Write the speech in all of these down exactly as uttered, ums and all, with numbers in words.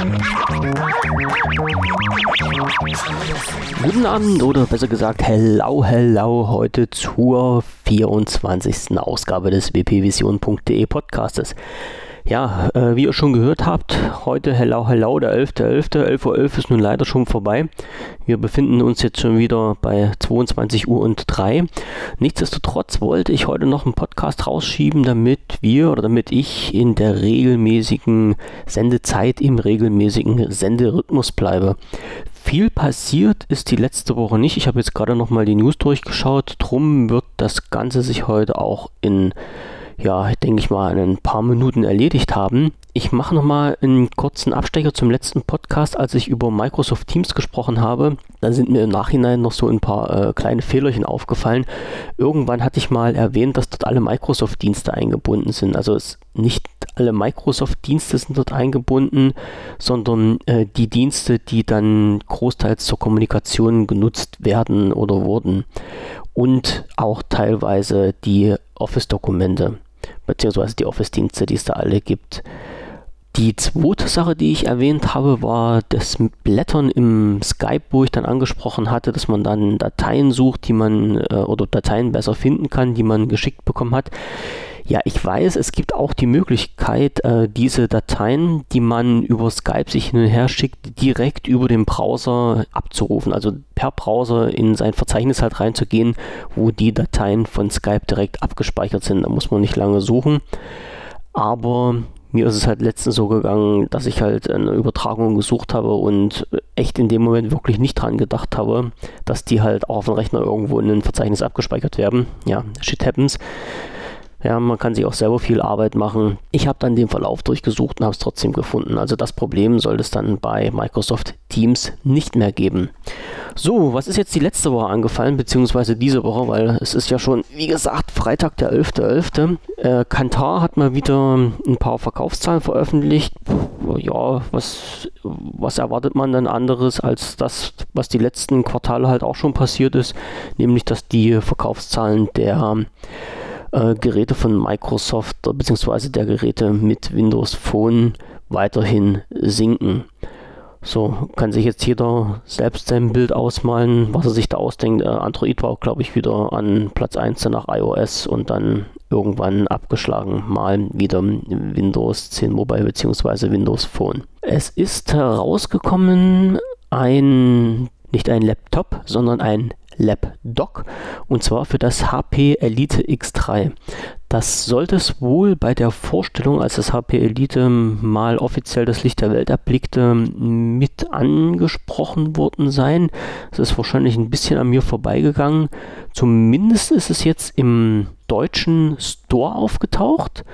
Guten Abend oder besser gesagt hello, hello heute zur vierundzwanzigsten Ausgabe des w p vision punkt de Podcastes. Ja, äh, wie ihr schon gehört habt, heute hello, hello, der elfter elfter elf Uhr elf ist nun leider schon vorbei. Wir befinden uns jetzt schon wieder bei zweiundzwanzig Uhr und drei. Nichtsdestotrotz wollte ich heute noch einen Podcast rausschieben, damit wir oder damit ich in der regelmäßigen Sendezeit, im regelmäßigen Senderhythmus bleibe. Viel passiert ist die letzte Woche nicht. Ich habe jetzt gerade nochmal die News durchgeschaut. Drum wird das Ganze sich heute auch in, ja, denke ich mal, in ein paar Minuten erledigt haben. Ich mache nochmal einen kurzen Abstecher zum letzten Podcast, als ich über Microsoft Teams gesprochen habe. Da sind mir im Nachhinein noch so ein paar äh, kleine Fehlerchen aufgefallen. Irgendwann hatte ich mal erwähnt, dass dort alle Microsoft-Dienste eingebunden sind. Also es, nicht alle Microsoft-Dienste sind dort eingebunden, sondern äh, die Dienste, die dann großteils zur Kommunikation genutzt werden oder wurden. Und auch teilweise die Office-Dokumente, beziehungsweise die Office-Dienste, die es da alle gibt. Die zweite Sache, die ich erwähnt habe, war das Blättern im Skype, wo ich dann angesprochen hatte, dass man dann Dateien sucht, die man äh, oder Dateien besser finden kann, die man geschickt bekommen hat. Ja, ich weiß, es gibt auch die Möglichkeit, äh, diese Dateien, die man über Skype sich hin und her schickt, direkt über den Browser abzurufen. Also per Browser in sein Verzeichnis halt reinzugehen, wo die Dateien von Skype direkt abgespeichert sind. Da muss man nicht lange suchen. Aber mir ist es halt letztens so gegangen, dass ich halt eine Übertragung gesucht habe und echt in dem Moment wirklich nicht dran gedacht habe, dass die halt auch auf dem Rechner irgendwo in ein Verzeichnis abgespeichert werden. Ja, shit happens. Ja, man kann sich auch selber viel Arbeit machen. Ich habe dann den Verlauf durchgesucht und habe es trotzdem gefunden. Also das Problem sollte es dann bei Microsoft Teams nicht mehr geben. So, was ist jetzt die letzte Woche angefallen, beziehungsweise diese Woche, weil es ist ja schon, wie gesagt, Freitag der elfter elfter Äh, Kantar hat mal wieder ein paar Verkaufszahlen veröffentlicht. Ja, was, was erwartet man dann anderes als das, was die letzten Quartale halt auch schon passiert ist, nämlich dass die Verkaufszahlen der Äh, Geräte von Microsoft bzw. der Geräte mit Windows Phone weiterhin sinken. So, kann sich jetzt jeder selbst sein Bild ausmalen, was er sich da ausdenkt. Äh, Android war, glaube ich, wieder an Platz eins nach iOS und dann irgendwann abgeschlagen, mal wieder Windows zehn Mobile bzw. Windows Phone. Es ist herausgekommen ein, nicht ein Laptop, sondern ein Lapdock, und zwar für das H P Elite X drei. Das sollte es wohl bei der Vorstellung, als das H P Elite mal offiziell das Licht der Welt erblickte, mit angesprochen worden sein. Es ist wahrscheinlich ein bisschen an mir vorbeigegangen. Zumindest ist es jetzt im deutschen Store aufgetaucht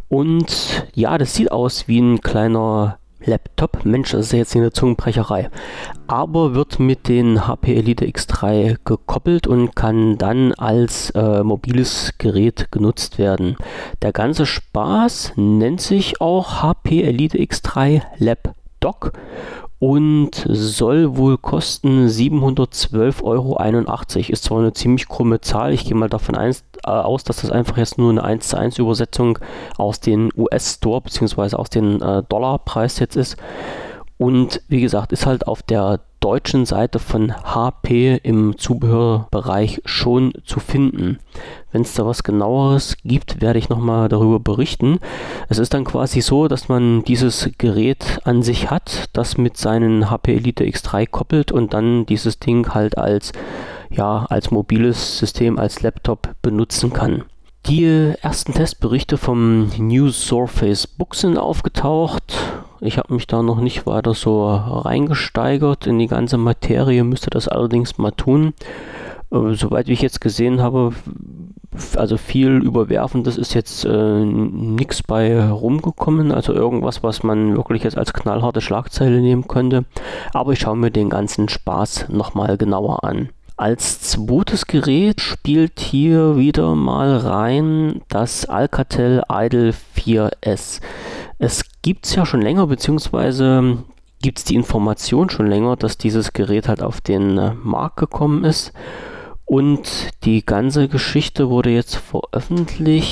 und ja, das sieht aus wie ein kleiner Laptop, Mensch, das ist ja jetzt eine Zungenbrecherei, aber wird mit den H P Elite X drei gekoppelt und kann dann als äh, mobiles Gerät genutzt werden. Der ganze Spaß nennt sich auch H P Elite X drei Lapdock und soll wohl kosten siebenhundertzwölf Euro einundachtzig. Ist zwar eine ziemlich krumme Zahl, ich gehe mal davon ein, äh, aus, dass das einfach jetzt nur eine eins zu eins Übersetzung aus den U S-Store bzw. aus den äh, Dollarpreis jetzt ist. Und wie gesagt, ist halt auf der deutschen Seite von H P im Zubehörbereich schon zu finden. Wenn es da was Genaueres gibt, werde ich nochmal darüber berichten. Es ist dann quasi so, dass man dieses Gerät an sich hat, das mit seinen H P Elite X drei koppelt und dann dieses Ding halt als, ja, als mobiles System, als Laptop benutzen kann. Die ersten Testberichte vom New Surface Book sind aufgetaucht. Ich habe mich da noch nicht weiter so reingesteigert in die ganze Materie, müsste das allerdings mal tun. Äh, soweit ich jetzt gesehen habe, f- also viel Überwerfendes ist jetzt äh, nichts bei rumgekommen, also irgendwas, was man wirklich jetzt als knallharte Schlagzeile nehmen könnte. Aber ich schaue mir den ganzen Spaß nochmal genauer an. Als zweites Gerät spielt hier wieder mal rein das Alcatel Idol vier S. Es gibt es ja schon länger, beziehungsweise gibt es die Information schon länger, dass dieses Gerät halt auf den äh, Markt gekommen ist. Und die ganze Geschichte wurde jetzt veröffentlicht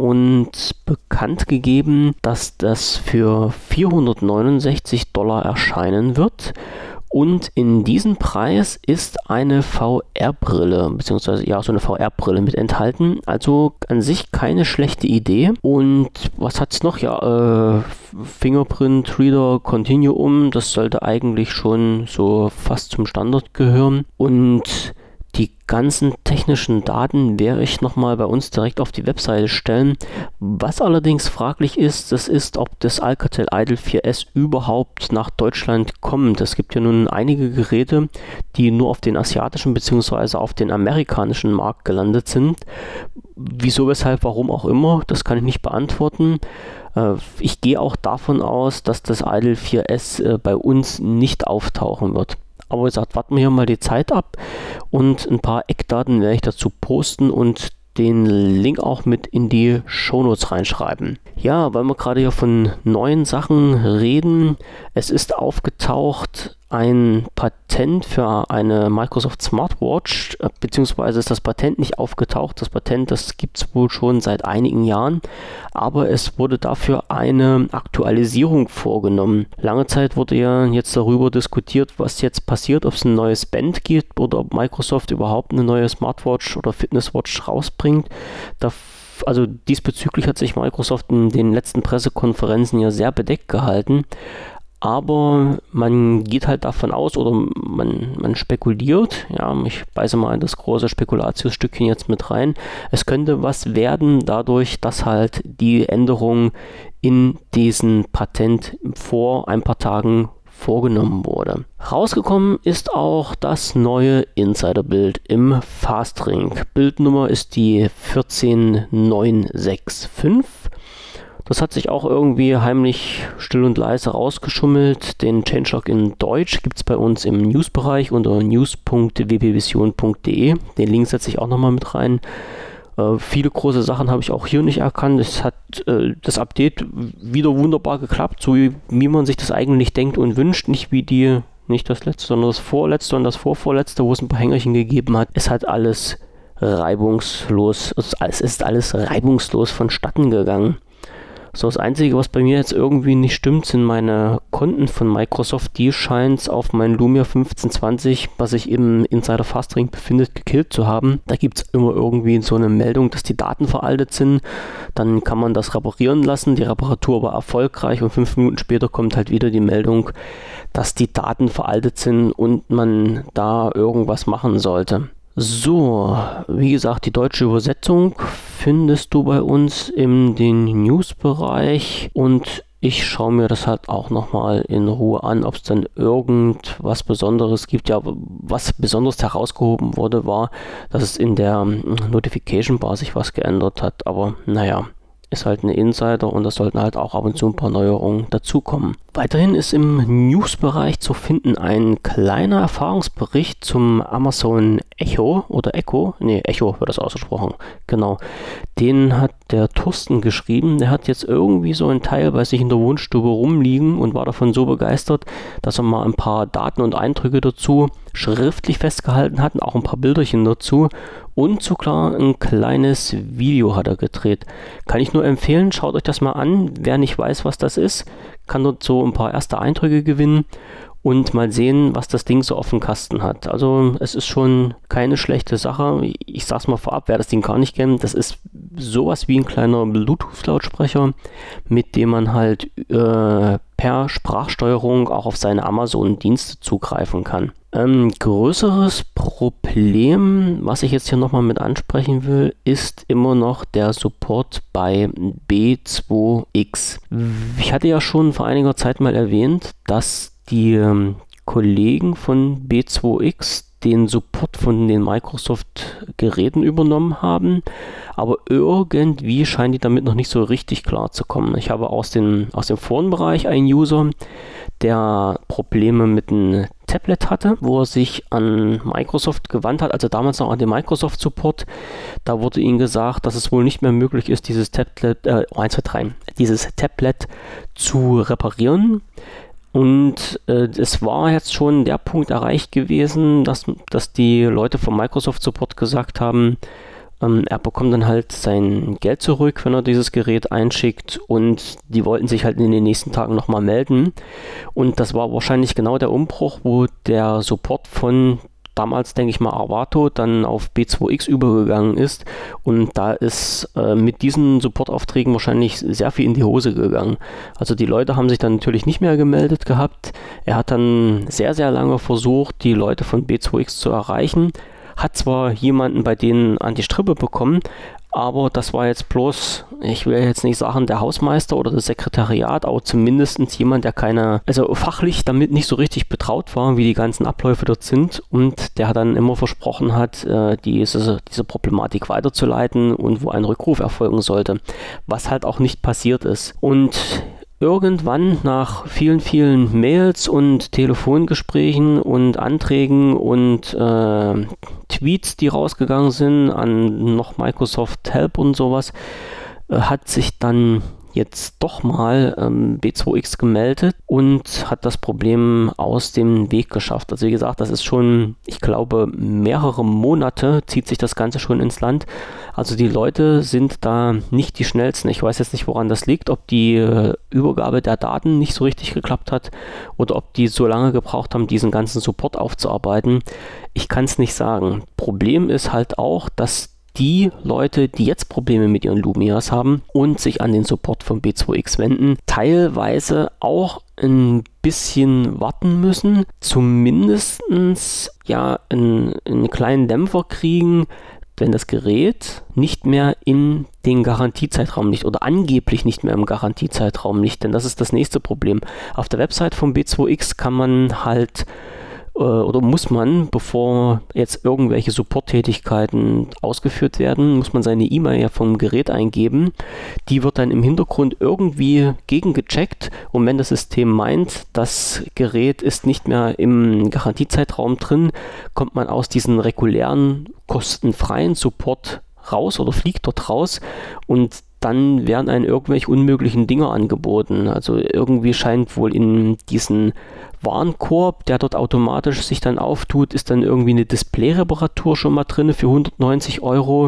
und bekannt gegeben, dass das für vierhundertneunundsechzig Dollar erscheinen wird. Und in diesem Preis ist eine V R-Brille, beziehungsweise ja, so eine V R-Brille mit enthalten. Also an sich keine schlechte Idee. Und was hat es noch? Ja, äh, Fingerprint Reader Continuum, das sollte eigentlich schon so fast zum Standard gehören. Und die ganzen technischen Daten werde ich nochmal bei uns direkt auf die Webseite stellen. Was allerdings fraglich ist, das ist, ob das Alcatel Idol vier S überhaupt nach Deutschland kommt. Es gibt ja nun einige Geräte, die nur auf den asiatischen bzw. auf den amerikanischen Markt gelandet sind. Wieso, weshalb, warum auch immer, das kann ich nicht beantworten. Ich gehe auch davon aus, dass das Idol vier S bei uns nicht auftauchen wird. Aber wie gesagt, warten wir hier mal die Zeit ab und ein paar Eckdaten werde ich dazu posten und den Link auch mit in die Shownotes reinschreiben. Ja, weil wir gerade hier von neuen Sachen reden, es ist aufgetaucht ein Patent für eine Microsoft Smartwatch, beziehungsweise ist das Patent nicht aufgetaucht. Das Patent, das gibt es wohl schon seit einigen Jahren, aber es wurde dafür eine Aktualisierung vorgenommen. Lange Zeit wurde ja jetzt darüber diskutiert, was jetzt passiert, ob es ein neues Band gibt oder ob Microsoft überhaupt eine neue Smartwatch oder Fitnesswatch rausbringt. Da Also diesbezüglich hat sich Microsoft in den letzten Pressekonferenzen ja sehr bedeckt gehalten. Aber man geht halt davon aus oder man, man spekuliert, ja, ich beiße mal in das große Spekulatiusstückchen jetzt mit rein, es könnte was werden dadurch, dass halt die Änderung in diesem Patent vor ein paar Tagen vorgenommen wurde. Rausgekommen ist auch das neue Insider-Bild im Fastring. Bildnummer ist die vierzehn neun sechs fünf. Das hat sich auch irgendwie heimlich still und leise rausgeschummelt. Den Changelog in Deutsch gibt es bei uns im News-Bereich unter news punkt w p vision punkt d e. Den Link setze ich auch nochmal mit rein. Äh, viele große Sachen habe ich auch hier nicht erkannt. Es hat äh, das Update wieder wunderbar geklappt, so wie, wie man sich das eigentlich denkt und wünscht. Nicht wie die, nicht das letzte, sondern das vorletzte und das vorvorletzte, wo es ein paar Hängerchen gegeben hat. Es hat alles reibungslos, es ist alles reibungslos vonstatten gegangen. So, das Einzige, was bei mir jetzt irgendwie nicht stimmt, sind meine Konten von Microsoft. Die scheint es auf mein Lumia fünfzehn zwanzig, was sich im Insider Fastring befindet, gekillt zu haben. Da gibt es immer irgendwie so eine Meldung, dass die Daten veraltet sind. Dann kann man das reparieren lassen. Die Reparatur war erfolgreich und fünf Minuten später kommt halt wieder die Meldung, dass die Daten veraltet sind und man da irgendwas machen sollte. So, wie gesagt, die deutsche Übersetzung findest du bei uns in den News-Bereich und ich schaue mir das halt auch nochmal in Ruhe an, ob es dann irgendwas Besonderes gibt. Ja, was besonders herausgehoben wurde, war, dass es in der Notification Bar sich was geändert hat, aber naja, ist halt eine Insider und da sollten halt auch ab und zu ein paar Neuerungen dazukommen. Weiterhin ist im News-Bereich zu finden ein kleiner Erfahrungsbericht zum Amazon Echo oder Echo, nee, Echo wird das ausgesprochen, genau. Den hat der Thorsten geschrieben, der hat jetzt irgendwie so ein Teil bei sich in der Wohnstube rumliegen und war davon so begeistert, dass er mal ein paar Daten und Eindrücke dazu schriftlich festgehalten hat und auch ein paar Bilderchen dazu und sogar ein kleines Video hat er gedreht. Kann ich nur empfehlen, schaut euch das mal an, wer nicht weiß, was das ist, kann dort so ein paar erste Eindrücke gewinnen und mal sehen, was das Ding so auf dem Kasten hat. Also es ist schon keine schlechte Sache. Ich sag's mal vorab, wer das Ding gar nicht kennt, das ist sowas wie ein kleiner Bluetooth-Lautsprecher, mit dem man halt äh, per Sprachsteuerung auch auf seine Amazon-Dienste zugreifen kann. Ähm, größeres Problem, was ich jetzt hier nochmal mit ansprechen will, ist immer noch der Support bei B zwei X. Ich hatte ja schon vor einiger Zeit mal erwähnt, dass die ähm, Kollegen von B zwei X den Support von den Microsoft-Geräten übernommen haben, aber irgendwie scheinen die damit noch nicht so richtig klar zu kommen. Ich habe aus, den, aus dem Forenbereich einen User, der Probleme mit einem Tablet hatte, wo er sich an Microsoft gewandt hat, also damals noch an den Microsoft Support. Da wurde ihm gesagt, dass es wohl nicht mehr möglich ist, dieses Tablet, äh, eins, zwei, drei, dieses Tablet zu reparieren. Und äh, es war jetzt schon der Punkt erreicht gewesen, dass, dass die Leute vom Microsoft Support gesagt haben, Ähm, er bekommt dann halt sein Geld zurück, wenn er dieses Gerät einschickt, und die wollten sich halt in den nächsten Tagen nochmal melden. Und das war wahrscheinlich genau der Umbruch, wo der Support von damals, denke ich mal, Arvato dann auf B zwei X übergegangen ist, und da ist äh, mit diesen Supportaufträgen wahrscheinlich sehr viel in die Hose gegangen. Also die Leute haben sich dann natürlich nicht mehr gemeldet gehabt. Er hat dann sehr, sehr lange versucht, die Leute von B zwei X zu erreichen, hat zwar jemanden bei denen an die Strippe bekommen, aber das war jetzt bloß, ich will jetzt nicht sagen der Hausmeister oder das Sekretariat, aber zumindest jemand, der keine, also fachlich damit nicht so richtig betraut war, wie die ganzen Abläufe dort sind, und der dann immer versprochen hat, äh, diese, diese Problematik weiterzuleiten und wo ein Rückruf erfolgen sollte, was halt auch nicht passiert ist. Und irgendwann nach vielen, vielen Mails und Telefongesprächen und Anträgen und äh, Tweets, die rausgegangen sind an noch Microsoft Help und sowas, äh, hat sich dann jetzt doch mal ähm, B zwei X gemeldet und hat das Problem aus dem Weg geschafft. Also wie gesagt, das ist schon, ich glaube, mehrere Monate zieht sich das Ganze schon ins Land. Also die Leute sind da nicht die schnellsten. Ich weiß jetzt nicht, woran das liegt, ob die äh, Übergabe der Daten nicht so richtig geklappt hat oder ob die so lange gebraucht haben, diesen ganzen Support aufzuarbeiten. Ich kann es nicht sagen. Problem ist halt auch, dass die Leute, die jetzt Probleme mit ihren Lumias haben und sich an den Support von B zwei X wenden, teilweise auch ein bisschen warten müssen, zumindestens ja einen, einen kleinen Dämpfer kriegen, wenn das Gerät nicht mehr in den Garantiezeitraum liegt oder angeblich nicht mehr im Garantiezeitraum liegt, denn das ist das nächste Problem. Auf der Website von B zwei X kann man halt oder muss man, bevor jetzt irgendwelche Support-Tätigkeiten ausgeführt werden, muss man seine E-Mail ja vom Gerät eingeben. Die wird dann im Hintergrund irgendwie gegengecheckt, und wenn das System meint, das Gerät ist nicht mehr im Garantiezeitraum drin, kommt man aus diesem regulären, kostenfreien Support raus oder fliegt dort raus, und dann werden einem irgendwelche unmöglichen Dinge angeboten. Also irgendwie scheint wohl in diesen Warenkorb, der dort automatisch sich dann auftut, ist dann irgendwie eine Display-Reparatur schon mal drin für hundertneunzig Euro.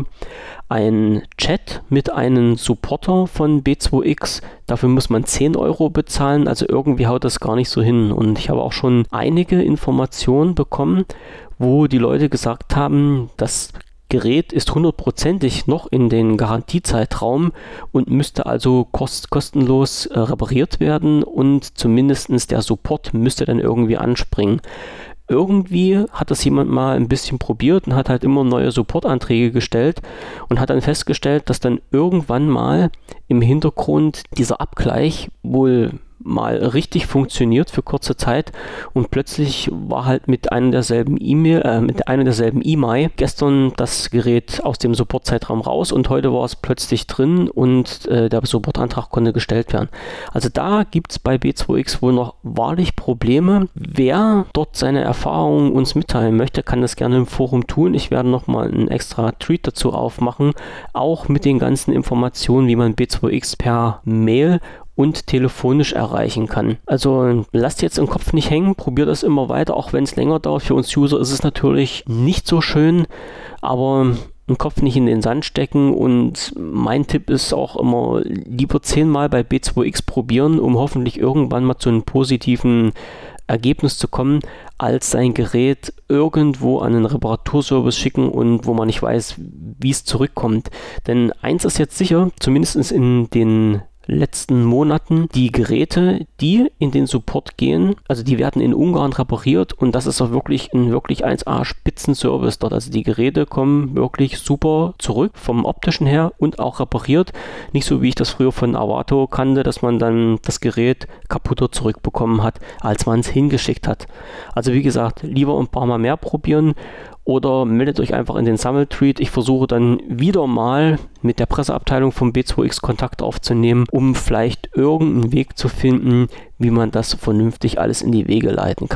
Ein Chat mit einem Supporter von B zwei X, dafür muss man zehn Euro bezahlen, also irgendwie haut das gar nicht so hin. Und ich habe auch schon einige Informationen bekommen, wo die Leute gesagt haben, dass Gerät ist hundertprozentig noch in den Garantiezeitraum und müsste also kost- kostenlos äh, repariert werden, und zumindest der Support müsste dann irgendwie anspringen. Irgendwie hat das jemand mal ein bisschen probiert und hat halt immer neue Supportanträge gestellt und hat dann festgestellt, dass dann irgendwann mal im Hintergrund dieser Abgleich wohl mal richtig funktioniert für kurze Zeit, und plötzlich war halt mit einer derselben E-Mail, äh, mit einer derselben E-Mail gestern das Gerät aus dem Supportzeitraum raus und heute war es plötzlich drin und äh, der Supportantrag konnte gestellt werden. Also da gibt es bei B zwei X wohl noch wahrlich Probleme. Wer dort seine Erfahrungen uns mitteilen möchte, kann das gerne im Forum tun. Ich werde nochmal einen extra Tweet dazu aufmachen, auch mit den ganzen Informationen, wie man B zwei X per Mail und telefonisch erreichen kann. Also lasst jetzt im Kopf nicht hängen, probiert das immer weiter, auch wenn es länger dauert. Für uns User ist es natürlich nicht so schön, aber den Kopf nicht in den Sand stecken, und mein Tipp ist auch immer, lieber zehnmal bei B zwei X probieren, um hoffentlich irgendwann mal zu einem positiven Ergebnis zu kommen, als sein Gerät irgendwo an einen Reparaturservice schicken und wo man nicht weiß, wie es zurückkommt. Denn eins ist jetzt sicher, zumindest in den letzten Monaten, die Geräte, die in den Support gehen, also die werden in Ungarn repariert, und das ist auch wirklich ein wirklich eins A Spitzenservice dort. Also die Geräte kommen wirklich super zurück vom optischen her und auch repariert. Nicht so wie ich das früher von Arvato kannte, dass man dann das Gerät kaputter zurückbekommen hat, als man es hingeschickt hat. Also wie gesagt, lieber ein paar Mal mehr probieren. Oder meldet euch einfach in den Sammeltweet. Ich versuche dann wieder mal mit der Presseabteilung von B zwei X Kontakt aufzunehmen, um vielleicht irgendeinen Weg zu finden, wie man das vernünftig alles in die Wege leiten kann.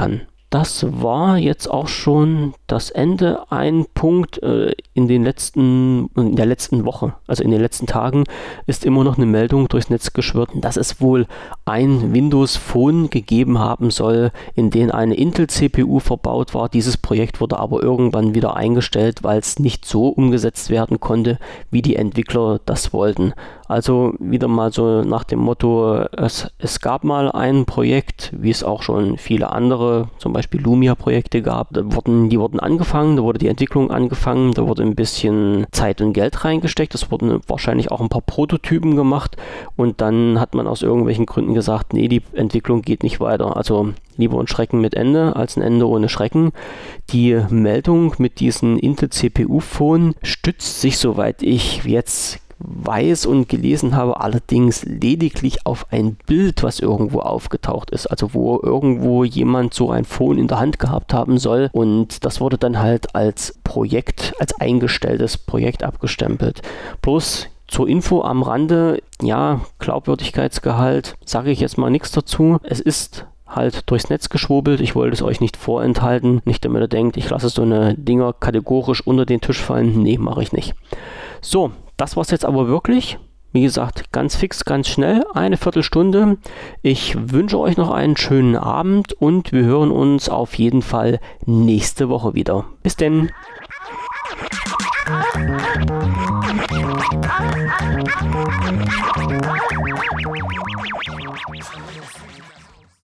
das war jetzt auch schon das Ende. Ein Punkt äh, in den letzten, in der letzten Woche, also in den letzten Tagen, ist immer noch eine Meldung durchs Netz geschwirrt, dass es wohl ein Windows Phone gegeben haben soll, in dem eine Intel-C P U verbaut war. Dieses Projekt wurde aber irgendwann wieder eingestellt, weil es nicht so umgesetzt werden konnte, wie die Entwickler das wollten. Also wieder mal so nach dem Motto, es, es gab mal ein Projekt, wie es auch schon viele andere, zum Beispiel Lumia-Projekte gab. Da wurden, die wurden angefangen, da wurde die Entwicklung angefangen, da wurde ein bisschen Zeit und Geld reingesteckt, es wurden wahrscheinlich auch ein paar Prototypen gemacht und dann hat man aus irgendwelchen Gründen gesagt, nee, die Entwicklung geht nicht weiter. Also lieber ein Schrecken mit Ende als ein Ende ohne Schrecken. Die Meldung mit diesem Intel-C P U-Phone stützt sich, soweit ich jetzt weiß und gelesen habe, allerdings lediglich auf ein Bild, was irgendwo aufgetaucht ist, also wo irgendwo jemand so ein Phone in der Hand gehabt haben soll und das wurde dann halt als Projekt, als eingestelltes Projekt abgestempelt. Bloß zur Info am Rande, ja, Glaubwürdigkeitsgehalt, sage ich jetzt mal nichts dazu. Es ist halt durchs Netz geschwurbelt. Ich wollte es euch nicht vorenthalten. Nicht, damit ihr denkt, ich lasse so eine Dinger kategorisch unter den Tisch fallen. Nee, mache ich nicht. So, das war's jetzt aber wirklich. Wie gesagt, ganz fix, ganz schnell, eine Viertelstunde. Ich wünsche euch noch einen schönen Abend und wir hören uns auf jeden Fall nächste Woche wieder. Bis denn.